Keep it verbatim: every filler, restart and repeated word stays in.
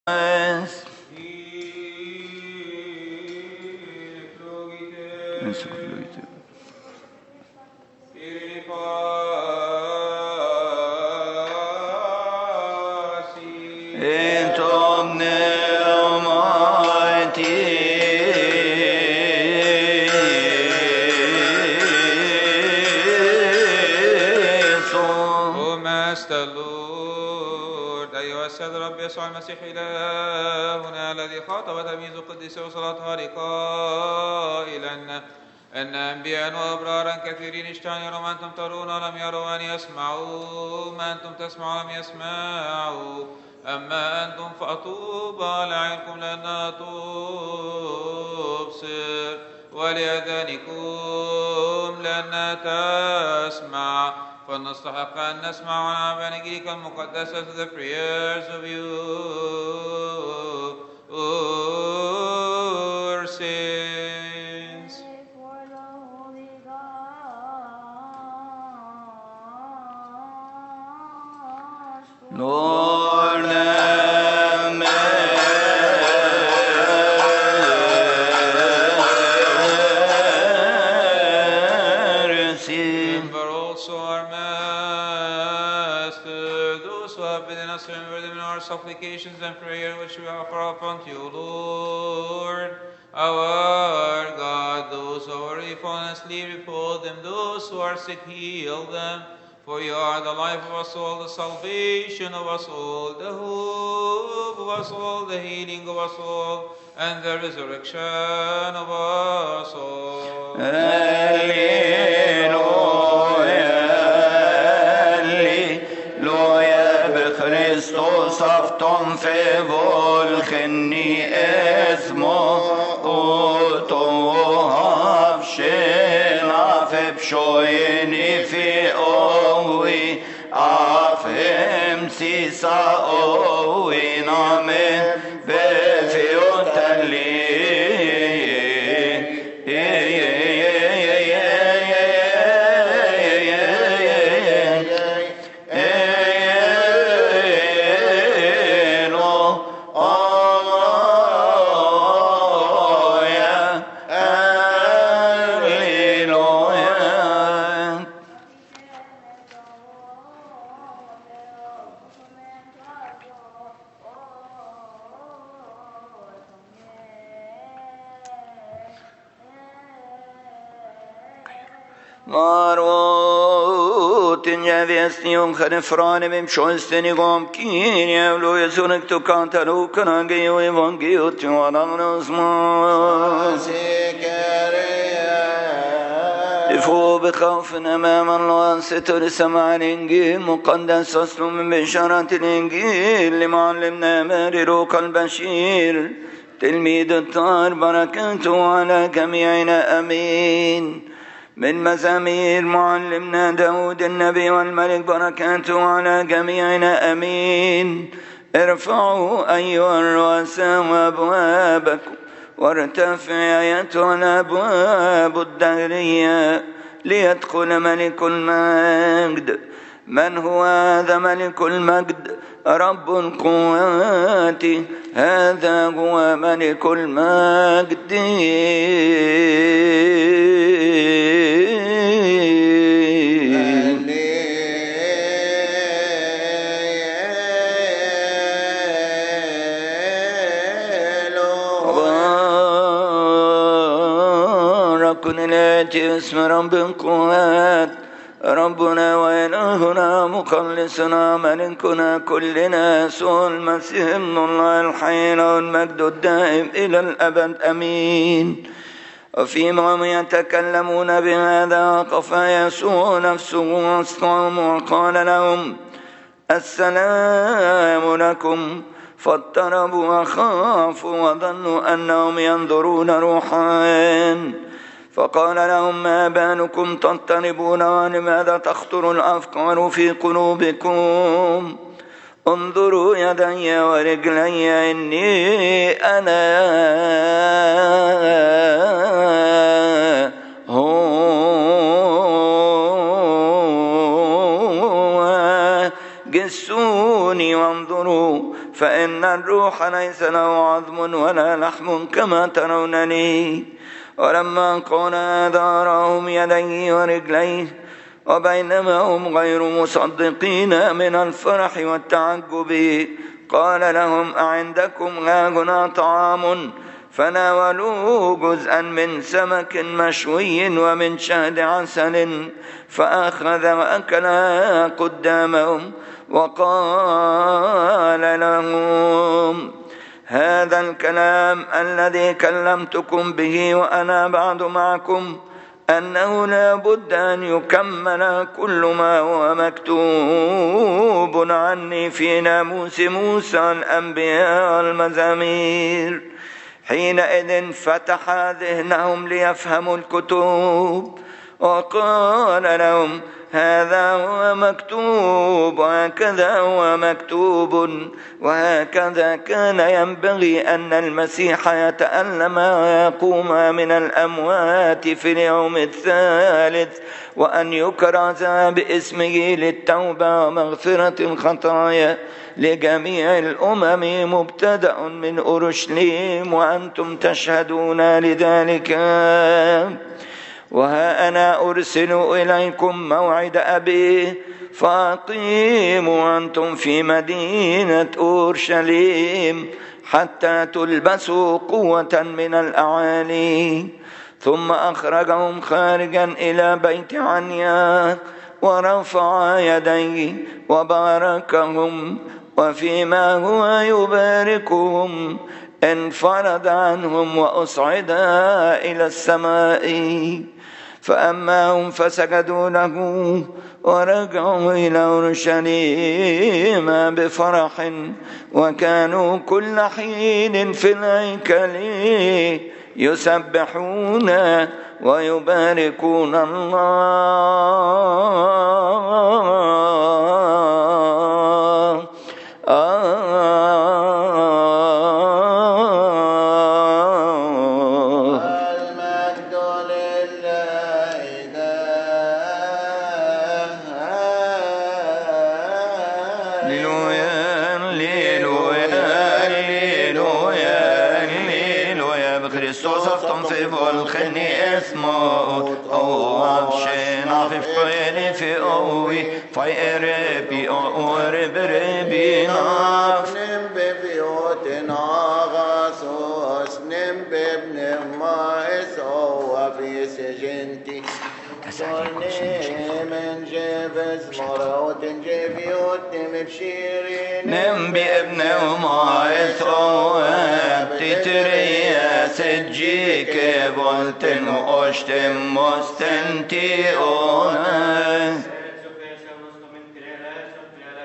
يسوع المسيح إلهنا الذي خاطب تلاميذه القديسين وصلاتها قائلا أن أنبياء وأبرارا كثيرين اشتهوا يروا ما أنتم ترون ولم يروا، وأن يسمعوا ما أنتم تسمعوا ولم يسمعوا. أما أنتم فأطوبى لأعينكم لأنها تبصر، ولأذانكم لأنها تسمع. فنستحق أن نسمع ونعم بأنجيلك المقدسة to the prayers of your saints. Lord, have mercy. Remember also our Master, those who have been in us, remember them in our supplications and prayer which we offer up unto you, Lord. Our God, those who are already fallen asleep, repose them. Those who are sick, heal them. For you are the life of us all, the salvation of us all, the hope of us all, the healing of us all, and the resurrection of us all. Alleluia, Alleluia, بخريستوس أفتم في volkeni اسمه أوتوها بشينا في بشويني في أوي أفهم سيسا أوي نامن بفيو تلي Vestnium Hanefrane vem Schonstenigom Kinia Luisonic to Cantalukanagi Evangel to Anonymous. Ifo بخوف أمام الله ستر سمع الإنجيل مقدس أصل من بشارة الإنجيل لمعلمنا مارروك البشير تلميذ الطاهر بركاته على جميعنا أمين. من مزامير معلمنا داود النبي والملك بركاته على جميعنا أمين. ارفعوا أيها الرؤساء أبوابكم وارتفع أيتها الأبواب الدهرية ليدخل ملك المجد. من هو هذا ملك المجد؟ رب القوات، هذا هو ملك المجد. اسم رب القوات ربنا وإلهنا مخلصنا ملكنا كلنا يسوع المسيح ابن الله الحي له المجد الدائم إلى الأبد أمين. وفيما هم يتكلمون بهذا وقف يسوع نفسه وسطهم وقال لهم السلام لكم. فاضطربوا وخافوا وظنوا أنهم ينظرون روحان. فقال لهم ما بالكم تضطربون ولماذا تخطر الأفكار في قلوبكم؟ انظروا يدي ورجلي إني أنا هو. جسوني وانظروا فإن الروح ليس له عظم ولا لحم كما ترونني. ولما قال هذا راهم يديه ورجليه، وبينما هم غير مصدقين من الفرح والتعجب قال لهم أعندكم هاهنا طعام؟ فناولوه جزءا من سمك مشوي ومن شهد عسل، فأخذ وأكل قدامهم وقال لهم هذا الكلام الذي كلمتكم به وأنا بعد معكم، أنه لا بد أن يكمل كل ما هو مكتوب عني في ناموس موسى الأنبياء والمزامير. حينئذ فتح ذهنهم ليفهموا الكتب، وقال لهم هذا هو مكتوب، وهكذا هو مكتوب، وهكذا كان ينبغي أن المسيح يتألم ويقوم من الأموات في اليوم الثالث، وأن يكرز باسمه للتوبة ومغفرة الخطايا لجميع الأمم مبتدأ من أورشليم، وأنتم تشهدون لذلك. وها أنا أرسل إليكم موعد أبي، فأقيموا أنتم في مدينة أورشليم حتى تلبسوا قوة من الأعالي. ثم أخرجهم خارجا إلى بيت عنيا، ورفع يديه وباركهم، وفيما هو يباركهم انفرد عنهم وأصعد إلى السماء. فأما هم فسجدوا له ورجعوا إلى أورشليم بفرح، وكانوا كل حين في الهيكل يسبحون ويباركون الله. فيربي أورب ربينا نم ببيوتنا غاصوص نم بابن مايس أو في سجنتي من جبز مروت جبيوت مبشيرين نم بابن مايس أو تتريا سجيك بولتن وأشتم مستنتي أونا